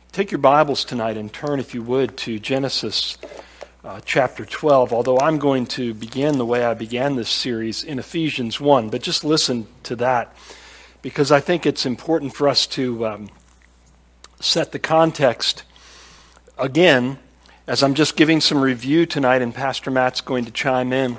Take your Bibles tonight and turn, if you would, to Genesis chapter 12, although I'm going to begin the way I began this series in Ephesians 1, but just listen to that, because I think it's important for us to set the context again, as I'm just giving some review tonight, and Pastor Matt's going to chime in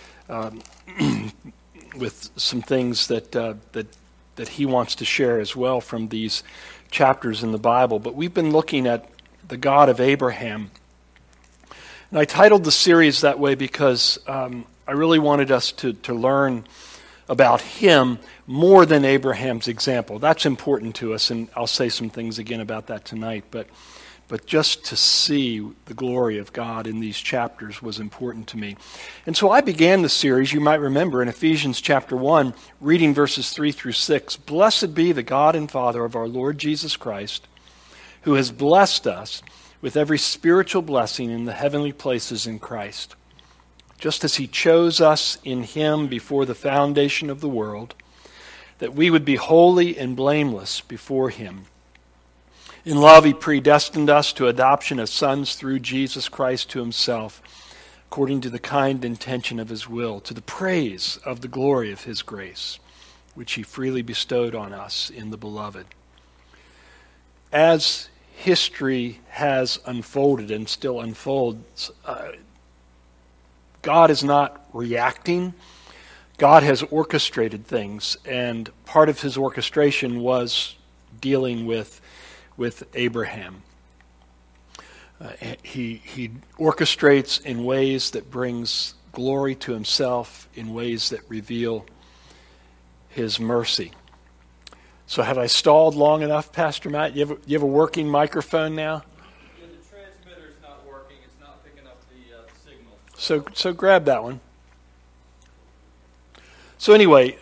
with some things that he wants to share as well from these chapters in the Bible. But we've been looking at the God of Abraham. And I titled the series that way because I really wanted us to learn about him more than Abraham's example. That's important to us, and I'll say some things again about that tonight. But just to see the glory of God in these chapters was important to me. And so I began the series, you might remember, in Ephesians chapter 1, reading verses 3 through 6. Blessed be the God and Father of our Lord Jesus Christ, who has blessed us with every spiritual blessing in the heavenly places in Christ, just as he chose us in him before the foundation of the world, that we would be holy and blameless before him. In love, he predestined us to adoption as sons through Jesus Christ to himself, according to the kind intention of his will, to the praise of the glory of his grace, which he freely bestowed on us in the Beloved. As history has unfolded and still unfolds, God is not reacting. God has orchestrated things, and part of his orchestration was dealing with Abraham. He orchestrates in ways that brings glory to himself, in ways that reveal his mercy. So have I stalled long enough, Pastor Matt? You have a working microphone now? Yeah, the transmitter's not working. It's not picking up the signal. So grab that one. So anyway,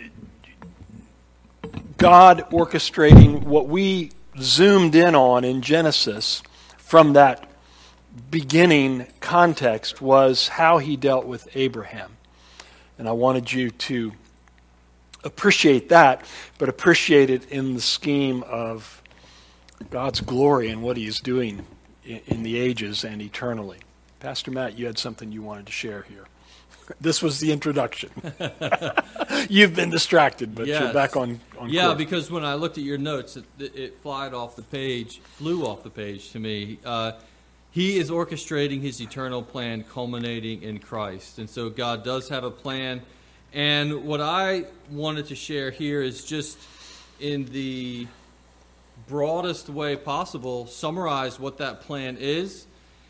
God orchestrating what we zoomed in on in Genesis from that beginning context was how he dealt with Abraham. And I wanted you to appreciate that, but appreciate it in the scheme of God's glory and what he is doing in the ages and eternally. Pastor Matt, you had something you wanted to share here. This was the introduction. You've been distracted, but yes. You're back on Yeah, course. because when I looked at your notes, it flew off the page to me. He is orchestrating his eternal plan culminating in Christ. And so God does have a plan. And what I wanted to share here is just in the broadest way possible, summarize what that plan is.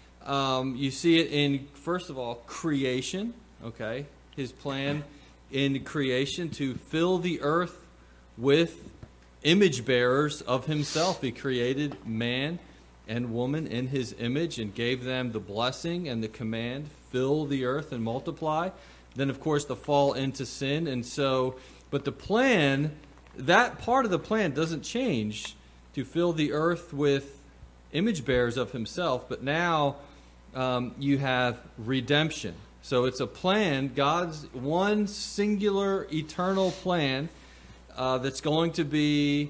You see it in, first of all, creation. Okay, his plan in creation to fill the earth with image bearers of himself. He created man and woman in his image and gave them the blessing and the command, fill the earth and multiply. Then, of course, the fall into sin. And so, but the plan, that part of the plan doesn't change, to fill the earth with image bearers of himself. But now you have redemption. So it's a plan, God's one singular eternal plan that's going to be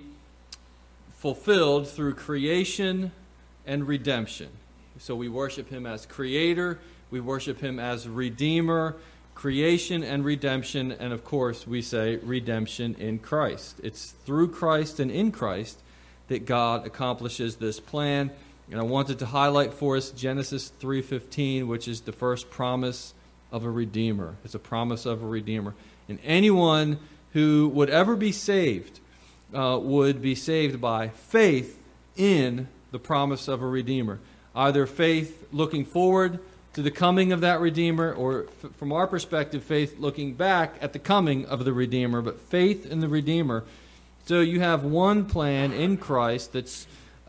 fulfilled through creation and redemption. So we worship him as creator, we worship him as redeemer, creation and redemption, and of course we say redemption in Christ. It's through Christ and in Christ that God accomplishes this plan. And I wanted to highlight for us Genesis 3:15, which is the first promise of a redeemer. It's a promise of a redeemer. And anyone who would ever be saved would be saved by faith in the promise of a redeemer. Either faith looking forward to the coming of that redeemer, or from our perspective, faith looking back at the coming of the redeemer, but faith in the redeemer. So you have one plan in Christ that's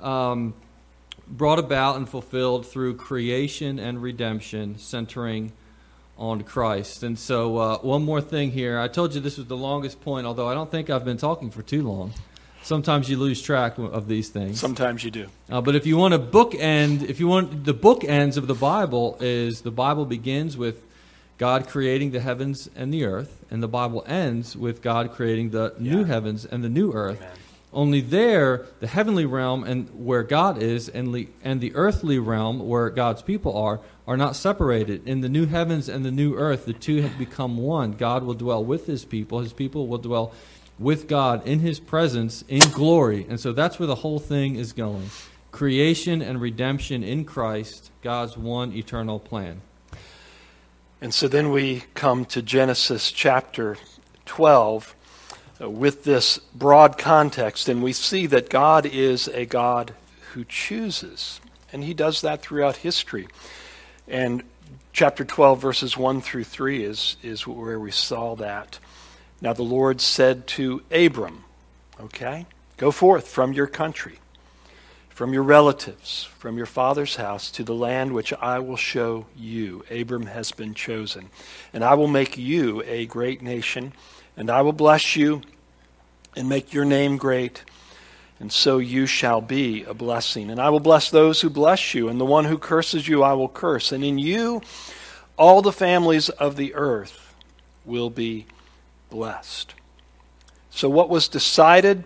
brought about and fulfilled through creation and redemption, centering on Christ. And so one more thing here. I told you this was the longest point, although I don't think I've been talking for too long. Sometimes you lose track of these things. Sometimes you do. But if you want to bookend, the bookends of the Bible is the Bible begins with God creating the heavens and the earth, and the Bible ends with God creating the new heavens and the new earth. Amen. Only there, the heavenly realm and where God is, and the earthly realm where God's people are not separated. In the new heavens and the new earth, the two have become one. God will dwell with His people. His people will dwell with God in His presence in glory. And so that's where the whole thing is going. Creation and redemption in Christ, God's one eternal plan. And so then we come to Genesis chapter 12 with this broad context, and we see that God is a God who chooses, and He does that throughout history. And chapter 12, verses 1 through 3 is where we saw that. Now the Lord said to Abram, okay, go forth from your country, from your relatives, from your father's house, to the land which I will show you. Abram has been chosen. And I will make you a great nation, and I will bless you and make your name great, and so you shall be a blessing. And I will bless those who bless you, and the one who curses you I will curse. And in you all the families of the earth will be blessed. So what was decided,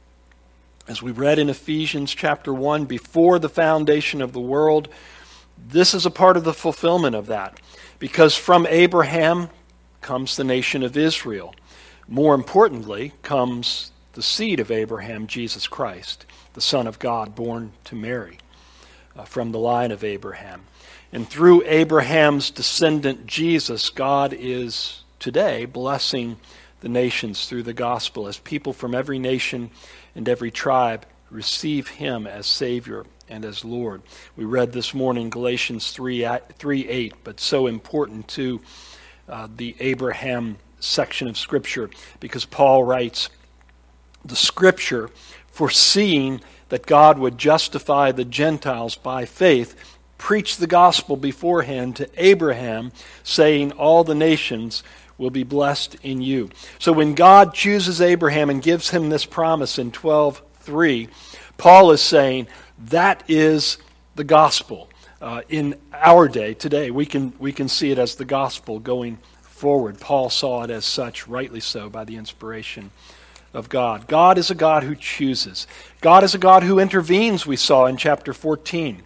as we read in Ephesians chapter 1, before the foundation of the world, this is a part of the fulfillment of that. Because from Abraham comes the nation of Israel. More importantly, comes the seed of Abraham, Jesus Christ, the Son of God, born to Mary, from the line of Abraham. And through Abraham's descendant, Jesus, God is today blessing the nations through the gospel as people from every nation and every tribe receive Him as Savior and as Lord. We read this morning Galatians 3:8, but so important to the Abraham section of Scripture, because Paul writes, the Scripture, foreseeing that God would justify the Gentiles by faith, preached the gospel beforehand to Abraham, saying, all the nations will be blessed in you. So when God chooses Abraham and gives him this promise in 12:3, Paul is saying that is the gospel. In our day, today, we can see it as the gospel going forward. Paul saw it as such, rightly so, by the inspiration of God. God is a God who chooses. God is a God who intervenes, we saw in chapter 14.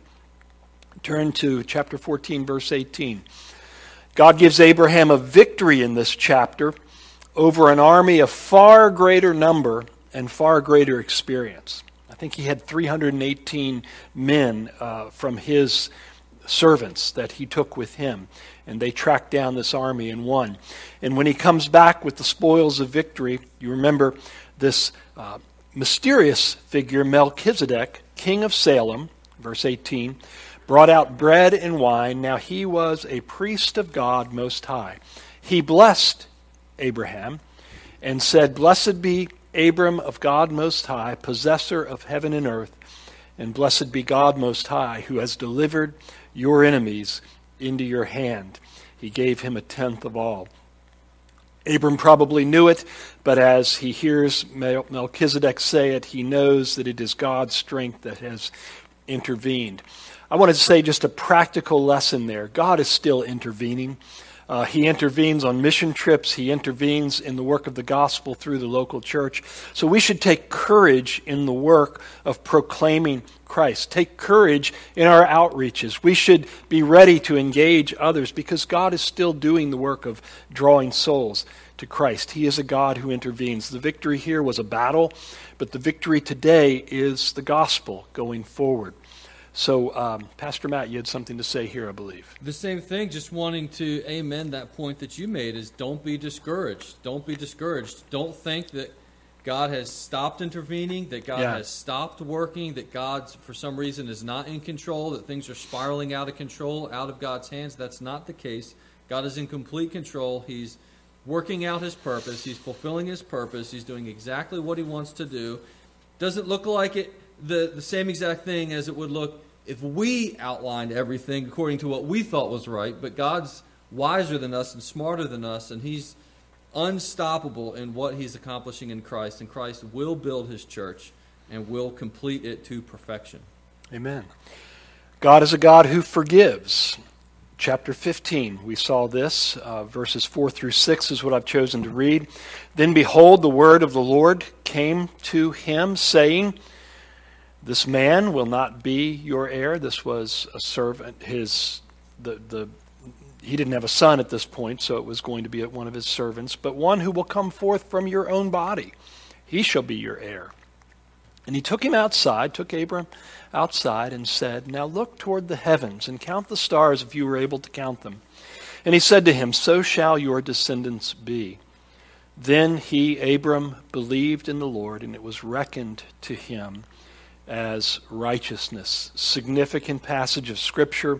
Turn to chapter 14, verse 18. God gives Abraham a victory in this chapter over an army of far greater number and far greater experience. I think he had 318 men from his servants that he took with him, and they tracked down this army and won. And when he comes back with the spoils of victory, you remember this mysterious figure, Melchizedek, king of Salem, verse 18, brought out bread and wine. Now he was a priest of God Most High. He blessed Abraham and said, blessed be Abram of God Most High, possessor of heaven and earth, and blessed be God Most High, who has delivered your enemies into your hand. He gave him 1/10 of all. Abram probably knew it, but as he hears Melchizedek say it, he knows that it is God's strength that has intervened. I wanted to say just a practical lesson there. God is still intervening. He intervenes on mission trips. He intervenes in the work of the gospel through the local church. So we should take courage in the work of proclaiming Christ. Take courage in our outreaches. We should be ready to engage others because God is still doing the work of drawing souls to Christ. He is a God who intervenes. The victory here was a battle, but the victory today is the gospel going forward. So, Pastor Matt, you had something to say here, I believe. The same thing, just wanting to amen that point that you made, is don't be discouraged. Don't be discouraged. Don't think that God has stopped intervening, that God has stopped working, that God, for some reason, is not in control, that things are spiraling out of control, out of God's hands. That's not the case. God is in complete control. He's working out His purpose. He's fulfilling His purpose. He's doing exactly what He wants to do. Doesn't look like it the same exact thing as it would look if we outlined everything according to what we thought was right, but God's wiser than us and smarter than us, and He's unstoppable in what He's accomplishing in Christ, and Christ will build His church and will complete it to perfection. Amen. God is a God who forgives. chapter 15. We saw this. Verses 4 through 6 is what I've chosen to read. Then behold, the word of the Lord came to him, saying, this man will not be your heir. This was a servant. He didn't have a son at this point, so it was going to be one of his servants, but one who will come forth from your own body. He shall be your heir. And he took Abram outside and said, now look toward the heavens and count the stars if you were able to count them. And he said to him, so shall your descendants be. Then Abram believed in the Lord, and it was reckoned to him as righteousness. Significant passage of Scripture,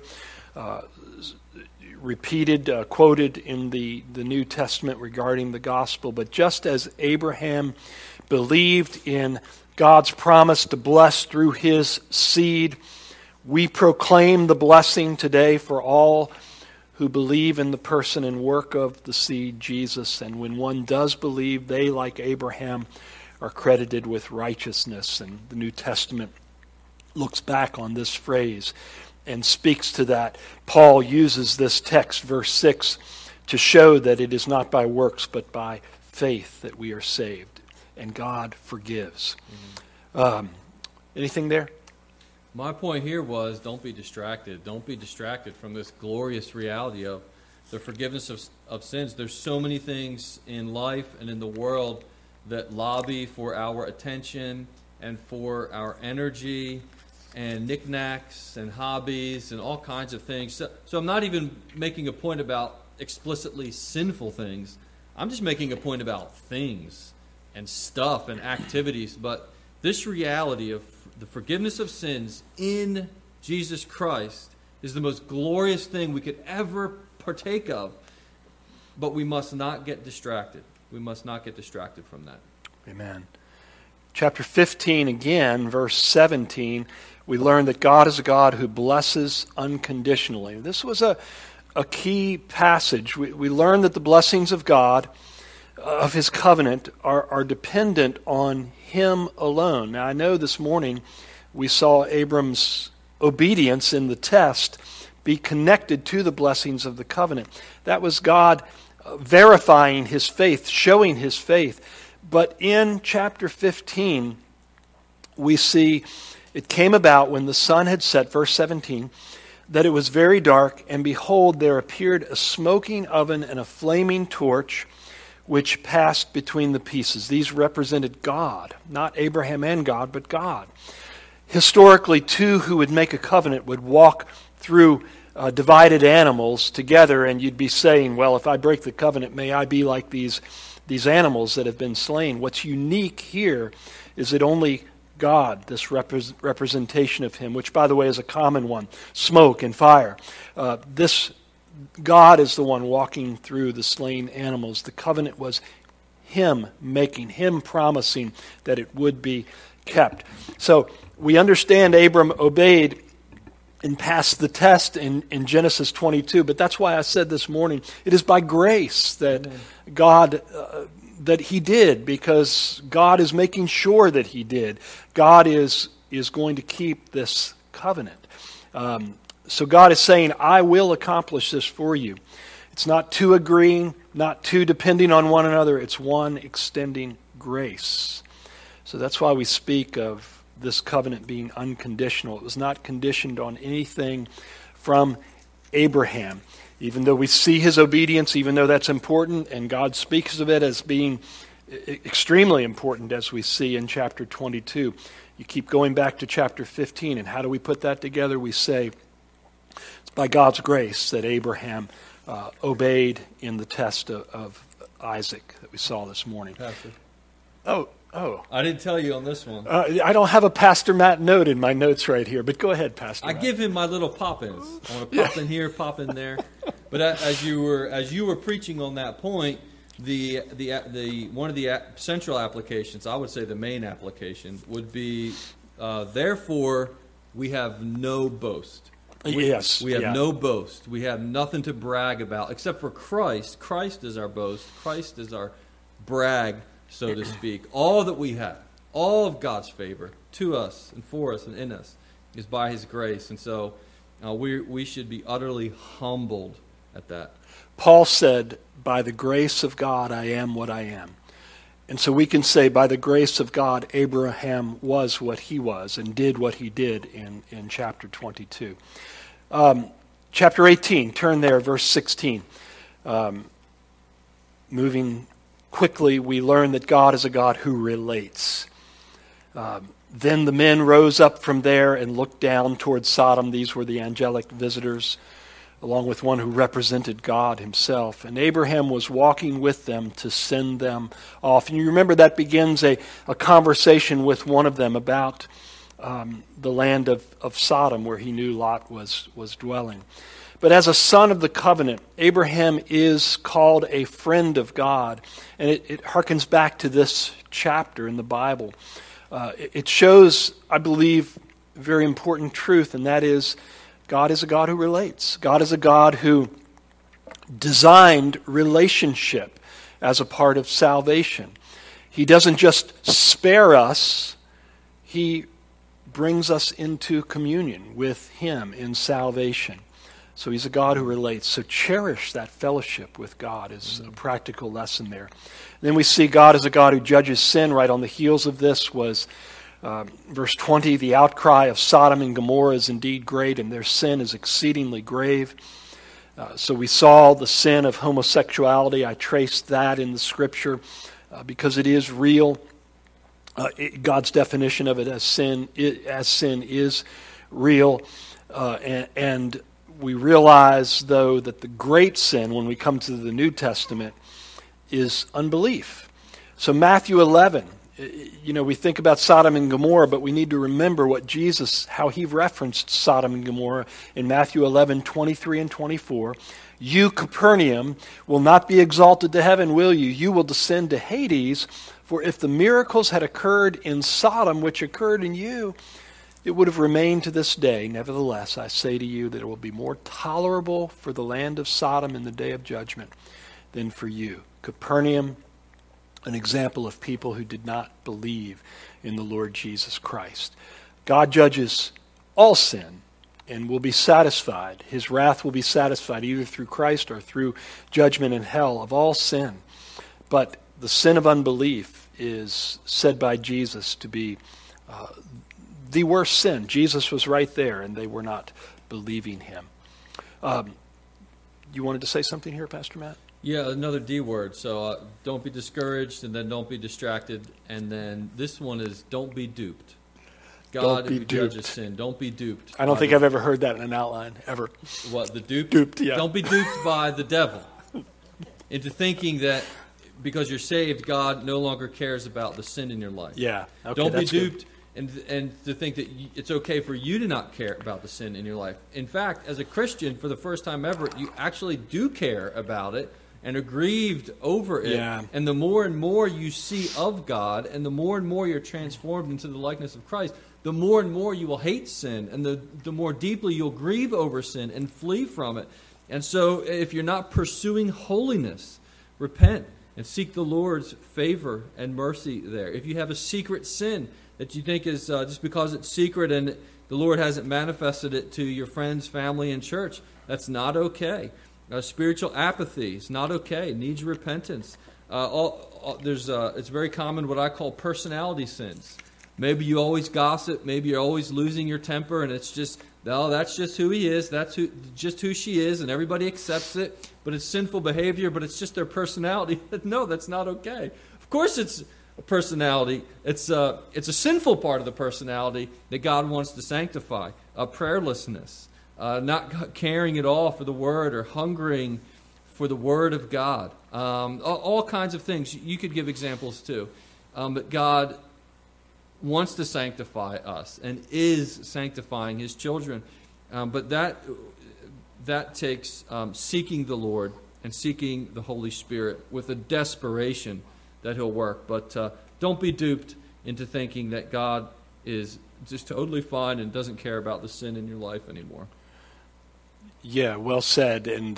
repeated, quoted in the New Testament regarding the gospel. But just as Abraham believed in God's promise to bless through his seed, we proclaim the blessing today for all who believe in the person and work of the seed, Jesus. And when one does believe, they, like Abraham, are credited with righteousness. And the New Testament looks back on this phrase and speaks to that. Paul uses this text, verse 6, to show that it is not by works but by faith that we are saved. And God forgives. Anything there? My point here was, don't be distracted. Don't be distracted from this glorious reality of the forgiveness of sins. There's so many things in life and in the world that lobby for our attention and for our energy and knickknacks and hobbies and all kinds of things. So I'm not even making a point about explicitly sinful things. I'm just making a point about things and stuff and activities. But this reality of the forgiveness of sins in Jesus Christ is the most glorious thing we could ever partake of. But we must not get distracted. We must not get distracted from that. Amen. Chapter 15 again, verse 17, we learn that God is a God who blesses unconditionally. This was a key passage. We learn that the blessings of God, of his covenant, are dependent on him alone. Now, I know this morning we saw Abram's obedience in the test be connected to the blessings of the covenant. That was God verifying his faith, showing his faith. But in chapter 15, we see it came about when the sun had set, verse 17, that it was very dark, and behold, there appeared a smoking oven and a flaming torch, which passed between the pieces. These represented God, not Abraham and God, but God. Historically, two who would make a covenant would walk through divided animals together, and you'd be saying, well, if I break the covenant, may I be like these animals that have been slain. What's unique here is that only God, this representation of him, which, by the way, is a common one, smoke and fire, this God is the one walking through the slain animals. The covenant was him making, him promising that it would be kept. So we understand Abram obeyed and passed the test in Genesis 22, but that's why I said this morning, it is by grace that God, that he did, because God is making sure that he did. God is going to keep this covenant. So God is saying, I will accomplish this for you. It's not two agreeing, not two depending on one another. It's one extending grace. So that's why we speak of this covenant being unconditional. It was not conditioned on anything from Abraham. Even though we see his obedience, even though that's important, and God speaks of it as being extremely important, as we see in chapter 22. You keep going back to chapter 15, and how do we put that together? We say, it's by God's grace that Abraham obeyed in the test of Isaac that we saw this morning. Pastor. Oh. I didn't tell you on this one. I don't have a Pastor Matt note in my notes right here, but go ahead, Pastor Matt. I give him my little pop-ins. I want to pop in here, pop in there. But as you were preaching on that point, the one of the central applications, I would say the main application, would be, therefore, we have no boast. We have no boast. We have nothing to brag about except for Christ. Christ is our boast. Christ is our brag, so to speak. All that we have, all of God's favor to us and for us and in us is by his grace. And so we should be utterly humbled at that. Paul said, by the grace of God, I am what I am. And so we can say, by the grace of God, Abraham was what he was and did what he did in chapter 22. Chapter 18, turn there, verse 16. Moving quickly, we learn that God is a God who relates. Then the men rose up from there and looked down towards Sodom. These were the angelic visitors, along with one who represented God himself. And Abraham was walking with them to send them off. And you remember that begins a conversation with one of them about the land of Sodom, where he knew Lot was dwelling. But as a son of the covenant, Abraham is called a friend of God. And it harkens back to this chapter in the Bible. It shows, I believe, a very important truth, and that is God is a God who relates. God is a God who designed relationship as a part of salvation. He doesn't just spare us, he brings us into communion with him in salvation. So he's a God who relates. So cherish that fellowship with God is a practical lesson there. Then we see God as a God who judges sin. Right on the heels of this was verse 20, the outcry of Sodom and Gomorrah is indeed great, and their sin is exceedingly grave. So we saw the sin of homosexuality. I traced that in the Scripture because it is real. God's definition of it as sin is real. And we realize, though, that the great sin, when we come to the New Testament, is unbelief. So Matthew 11, we think about Sodom and Gomorrah, but we need to remember how he referenced Sodom and Gomorrah in Matthew 11, 23 and 24. You, Capernaum, will not be exalted to heaven, will you? You will descend to Hades, for if the miracles had occurred in Sodom, which occurred in you, it would have remained to this day. Nevertheless, I say to you that it will be more tolerable for the land of Sodom in the day of judgment than for you. Capernaum, an example of people who did not believe in the Lord Jesus Christ. God judges all sin and will be satisfied. His wrath will be satisfied either through Christ or through judgment in hell of all sin. But the sin of unbelief is said by Jesus to be the worst sin. Jesus was right there, and they were not believing him. You wanted to say something here, Pastor Matt? Yeah, another D word. So don't be discouraged, and then don't be distracted. And then this one is don't be duped. God, if you judge a sin, don't be duped. I don't think I've ever heard that in an outline, ever. What, the duped? Duped, yeah. Don't be duped by the devil into thinking that because you're saved, God no longer cares about the sin in your life. Yeah. Okay, don't be duped. Good. And to think that it's okay for you to not care about the sin in your life. In fact, as a Christian, for the first time ever, you actually do care about it and are grieved over it. Yeah. And the more and more you see of God, and the more and more you're transformed into the likeness of Christ, the more and more you will hate sin, and the more deeply you'll grieve over sin and flee from it. And so if you're not pursuing holiness, repent and seek the Lord's favor and mercy there. If you have a secret sin that you think is just because it's secret and the Lord hasn't manifested it to your friends, family, and church, that's not okay. Spiritual apathy is not okay. It needs repentance. It's very common what I call personality sins. Maybe you always gossip. Maybe you're always losing your temper, and it's just, no, that's just who he is. That's just who she is, and everybody accepts it. But it's sinful behavior, but it's just their personality. No, that's not okay. Of course it's a personality. It's a sinful part of the personality that God wants to sanctify. Prayerlessness, not caring at all for the Word or hungering for the Word of God. All kinds of things. You could give examples too. But God wants to sanctify us and is sanctifying His children. But that takes seeking the Lord and seeking the Holy Spirit with a desperation that He'll work. But don't be duped into thinking that God is just totally fine and doesn't care about the sin in your life anymore. Yeah, well said. And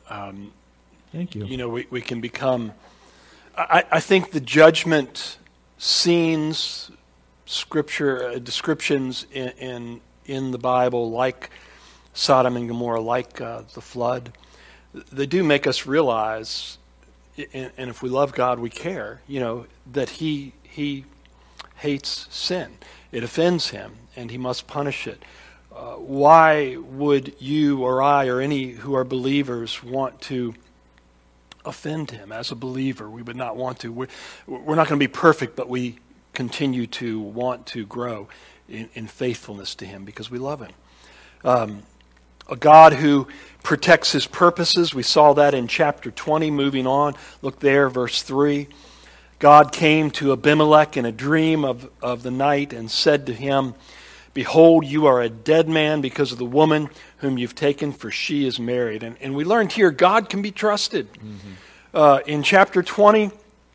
thank you. We can become. I think the judgment scenes, Scripture descriptions in the Bible, like Sodom and Gomorrah, like the flood, they do make us realize, and if we love God, we care, that He hates sin. It offends Him, and He must punish it. Why would you or I or any who are believers want to offend Him? As a believer, we would not want to. We're not going to be perfect, but we continue to want to grow in faithfulness to Him because we love Him. A God who protects His purposes. We saw that in chapter 20. Moving on, look there, verse 3. God came to Abimelech in a dream of the night and said to him, "Behold, you are a dead man because of the woman whom you've taken, for she is married." And we learned here God can be trusted. Mm-hmm. In chapter 20,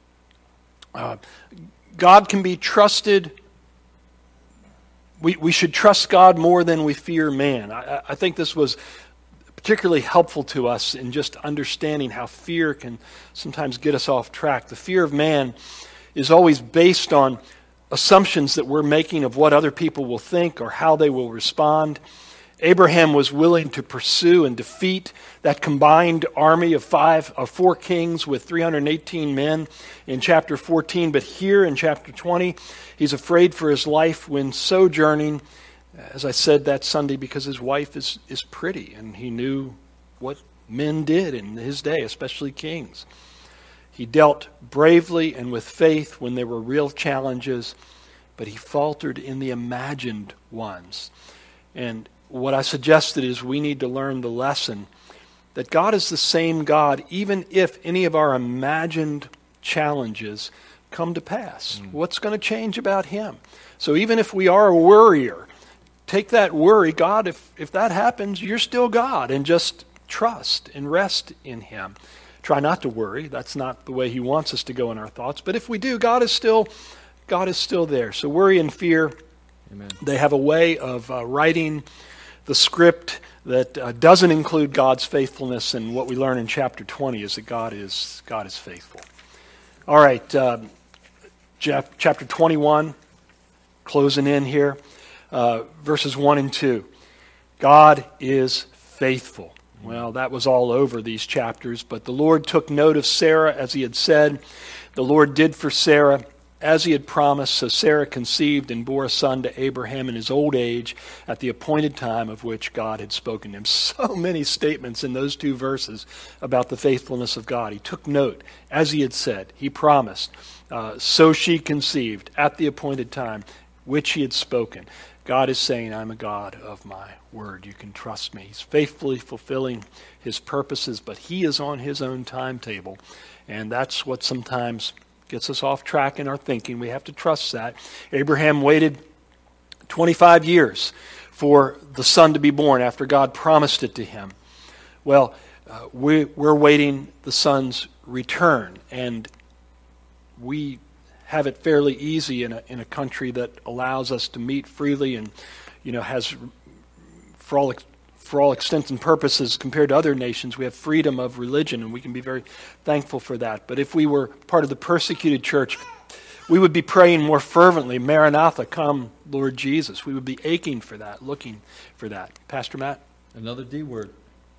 God can be trusted. We should trust God more than we fear man. I think this was particularly helpful to us in just understanding how fear can sometimes get us off track. The fear of man is always based on assumptions that we're making of what other people will think or how they will respond. Abraham was willing to pursue and defeat that combined army of 4 kings with 318 men in chapter 14. But here in chapter 20, he's afraid for his life when sojourning, as I said that Sunday, because his wife is pretty, and he knew what men did in his day, especially kings. He dealt bravely and with faith when there were real challenges, but he faltered in the imagined ones. And what I suggested is we need to learn the lesson that God is the same God even if any of our imagined challenges come to pass. What's going to change about Him? So even if we are a worrier, take that worry, God, if that happens, you're still God, and just trust and rest in Him. Try not to worry. That's not the way He wants us to go in our thoughts. But if we do, God is still there. So worry and fear, Amen. They have a way of writing the script that doesn't include God's faithfulness, and what we learn in chapter 20 is that God is faithful. All right, chapter 21, closing in here, verses 1 and 2. God is faithful. Well, that was all over these chapters, but the Lord took note of Sarah as He had said. The Lord did for Sarah as He had promised, so Sarah conceived and bore a son to Abraham in his old age at the appointed time of which God had spoken to him. So many statements in those 2 verses about the faithfulness of God. He took note, as He had said. He promised. So she conceived at the appointed time which He had spoken. God is saying, I'm a God of my word. You can trust me. He's faithfully fulfilling His purposes, but He is on His own timetable. And that's what sometimes gets us off track in our thinking. We have to trust that. Abraham waited 25 years for the son to be born after God promised it to him. Well, we're waiting the son's return, and we have it fairly easy in a country that allows us to meet freely and has, for all extents and purposes, compared to other nations, we have freedom of religion, and we can be very thankful for that. But if we were part of the persecuted church, we would be praying more fervently, Maranatha, come, Lord Jesus. We would be aching for that, looking for that. Pastor Matt? Another D word.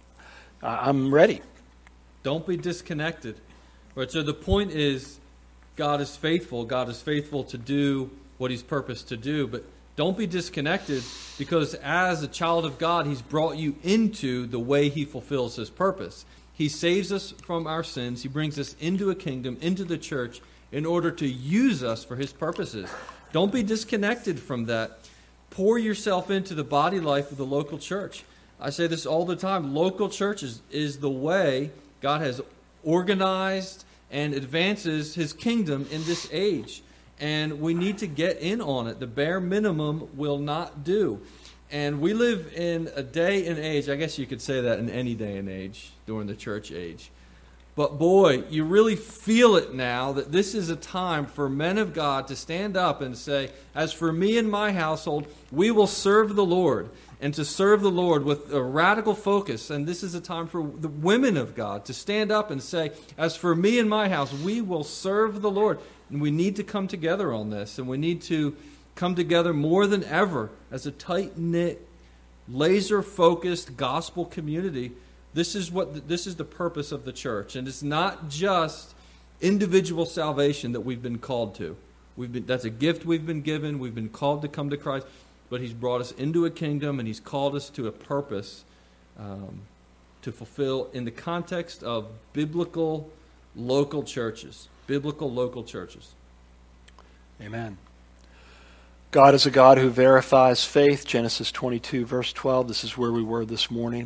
I'm ready. Don't be disconnected. Right, so the point is, God is faithful. God is faithful to do what He's purposed to do, but don't be disconnected, because as a child of God, He's brought you into the way He fulfills His purpose. He saves us from our sins. He brings us into a kingdom, into the church, in order to use us for His purposes. Don't be disconnected from that. Pour yourself into the body life of the local church. I say this all the time. Local churches is the way God has organized and advances His kingdom in this age. And we need to get in on it. The bare minimum will not do. And we live in a day and age, I guess you could say that in any day and age during the church age. But boy, you really feel it now that this is a time for men of God to stand up and say, as for me and my household, we will serve the Lord. And to serve the Lord with a radical focus. And this is a time for the women of God to stand up and say, as for me and my house, we will serve the Lord. And we need to come together on this. And we need to come together more than ever as a tight-knit laser-focused gospel community. This is the purpose of the church, and it's not just individual salvation that we've been called to. That's a gift we've been given. We've been called to come to Christ, but He's brought us into a kingdom, and He's called us to a purpose to fulfill in the context of biblical local churches. Biblical local churches. Amen. God is a God who verifies faith. Genesis 22, verse 12. This is where we were this morning.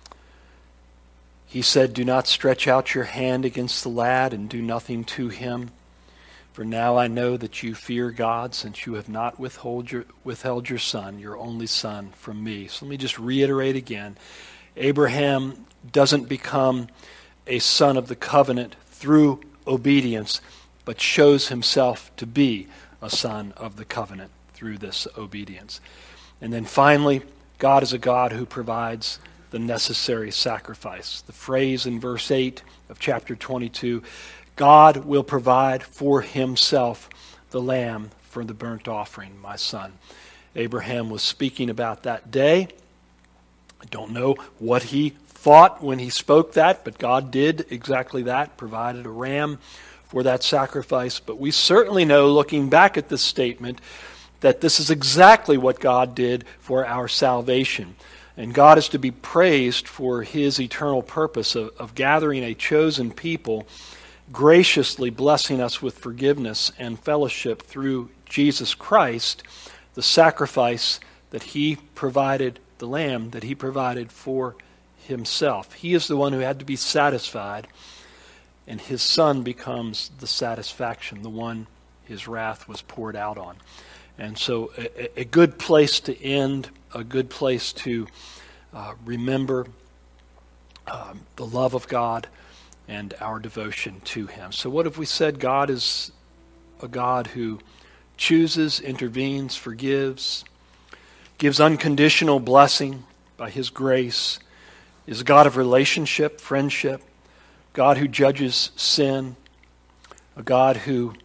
He said, "Do not stretch out your hand against the lad and do nothing to him. For now I know that you fear God, since you have not withheld your son, your only son, from me." So let me just reiterate again. Abraham doesn't become a son of the covenant through obedience, but shows himself to be a son of the covenant through this obedience. And then finally, God is a God who provides the necessary sacrifice. The phrase in verse 8 of chapter 22, God will provide for himself the lamb for the burnt offering, my son. Abraham was speaking about that day. I don't know what he thought when he spoke that, but God did exactly that, provided a ram for that sacrifice. But we certainly know, looking back at this statement, that this is exactly what God did for our salvation. And God is to be praised for his eternal purpose of gathering a chosen people, graciously blessing us with forgiveness and fellowship through Jesus Christ, the sacrifice that he provided, the lamb that he provided for himself. He is the one who had to be satisfied, and his son becomes the satisfaction, the one his wrath was poured out on. And so a good place to end, a good place to remember the love of God and our devotion to him. So what have we said? God is a God who chooses, intervenes, forgives, gives unconditional blessing by his grace, is a God of relationship, friendship, God who judges sin, a God who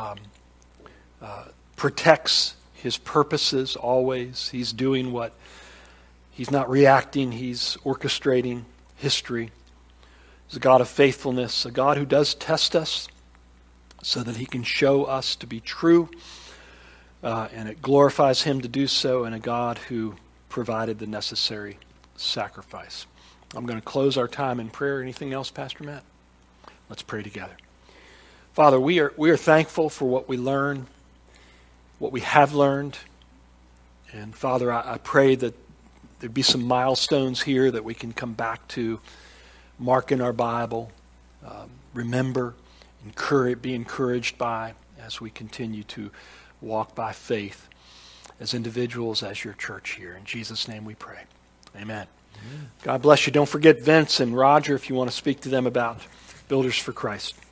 protects his purposes always. He's doing what, he's not reacting, he's orchestrating history. He's a God of faithfulness, a God who does test us so that he can show us to be true, and it glorifies him to do so, and a God who provided the necessary sacrifice. I'm going to close our time in prayer. Anything else, Pastor Matt? Let's pray together. Father, we are thankful for what we learn, what we have learned. And Father, I pray that there'd be some milestones here that we can come back to, mark in our Bible, remember, be encouraged by as we continue to walk by faith as individuals, as your church here. In Jesus' name we pray. Amen. God bless you. Don't forget Vince and Roger if you want to speak to them about Builders for Christ.